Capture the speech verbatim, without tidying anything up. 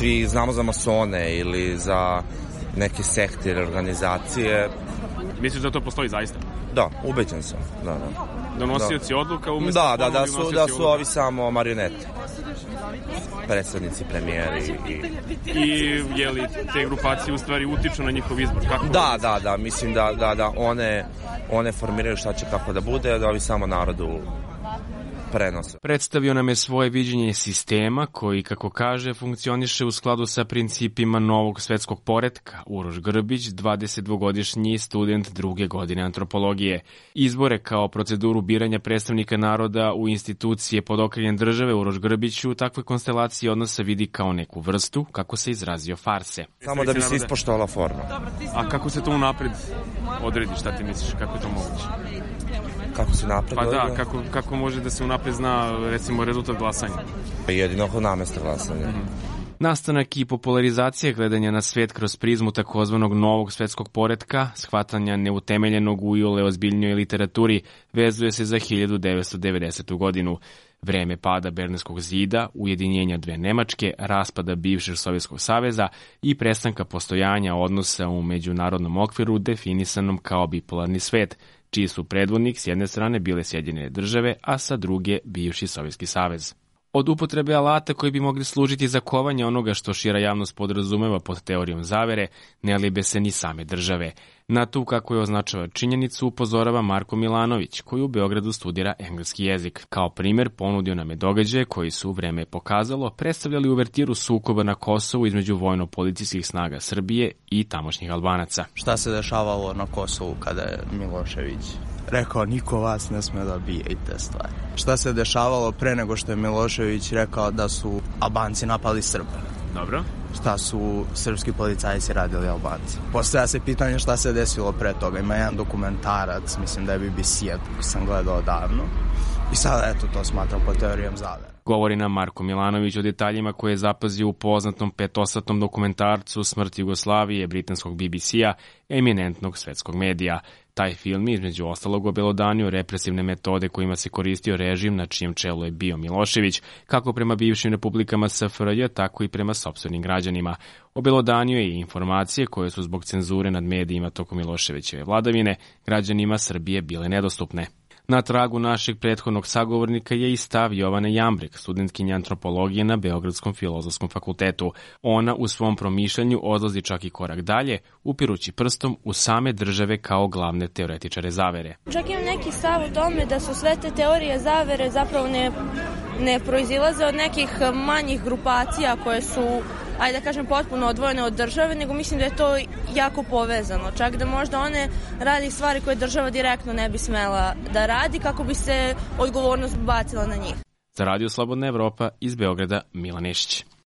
svi znamo za masone ili za neke sekte ili organizacije. Misliš da to postoji zaista? Da, ubeđen sam. Da, da. Donosioci da. odluka umjesto... Da, da, da su, da su ovi samo marionete. Predsednici, premijeri i... I je li te grupacije u stvari utiču na njihov izbor? Kako da, da, da, mislim da, da, da one, one formiraju šta će kako da bude, da ovi samo narodu prenose. Predstavio nam je svoje viđenje sistema koji, kako kaže, funkcioniše u skladu sa principima novog svetskog poretka. Uroš Grbić, dvadesetdvogodišnji student druge godine antropologije. Izbore kao proceduru biranja predstavnika naroda u institucije pod okriljem države Uroš Grbić u takvoj konstelaciji odnosa vidi kao neku vrstu, kako se izrazio, farse. Samo da bi se ispoštovala forma. A kako se to unapred odredi, šta ti misliš, kako je to moguće? Kako se napred Pa odredi? da, kako, kako može da se unapred zna, recimo, rezultat glasanja? Jedino ako namesta glasanja. Mm-hmm. Nastanak i popularizacija gledanja na svet kroz prizmu takozvanog novog svetskog poretka, shvatanja neutemeljenog u iole ozbiljnjoj literaturi, vezuje se za hiljadu devetsto devedesetu. godinu. Vreme pada Berlinskog zida, ujedinjenja dve Nemačke, raspada bivšeg Sovjetskog saveza i prestanka postojanja odnosa u međunarodnom okviru definisanom kao bipolarni svet, čiji su predvodnik s jedne strane bile Sjedinjene države, a sa druge bivši Sovjetski savez. Od upotrebe alata koji bi mogli služiti za kovanje onoga što šira javnost podrazumeva pod teorijom zavere, ne libe se ni same države. Na tu, kako je označava činjenicu, upozorava Marko Milanović, koji u Beogradu studira engleski jezik. Kao primer ponudio nam je događaje koji su, vreme pokazalo, predstavljali uvertiru sukoba na Kosovu između vojno-policijskih snaga Srbije i tamošnjih Albanaca. Šta se dešavalo na Kosovu kada je Milošević rekao niko vas ne sme da bije i te stvari? Šta se dešavalo pre nego što je Milošević rekao da su Albanci napali Srbe? Dobro. Šta su srpski policajci radili Albanci? Postavlja se pitanje šta se desilo pre toga. Ima jedan dokumentarac, mislim da je B B C, koji sam gledao davno. I sada, eto, to smatram po teorijom zavere. Govori nam Marko Milanović o detaljima koje je zapazio u poznatom petosatnom dokumentarcu Smrt Jugoslavije britanskog B B C-a, eminentnog svetskog medija. Taj film između ostalog obelodanio represivne metode kojima se koristio režim na čijem čelu je bio Milošević, kako prema bivšim republikama S F R J, tako i prema sopstvenim građanima. Obelodanio je i informacije koje su zbog cenzure nad medijima tokom Miloševićeve vladavine građanima Srbije bile nedostupne. Na tragu našeg prethodnog sagovornika je i stav Jovane Jambrek, studentkinja antropologije na Beogradskom filozofskom fakultetu. Ona u svom promišljanju odlazi čak i korak dalje, upirući prstom u same države kao glavne teoretičare zavere. Čak imam neki stav u tome da su sve te teorije zavere zapravo ne, ne proizilaze od nekih manjih grupacija koje su, ajde da kažem, potpuno odvojene od države, nego mislim da je to jako povezano. Čak da možda one radi stvari koje država direktno ne bi smela da radi, kako bi se odgovornost bacila na njih. Za Radio Slobodna Evropa iz Beograda, Milan Nešić.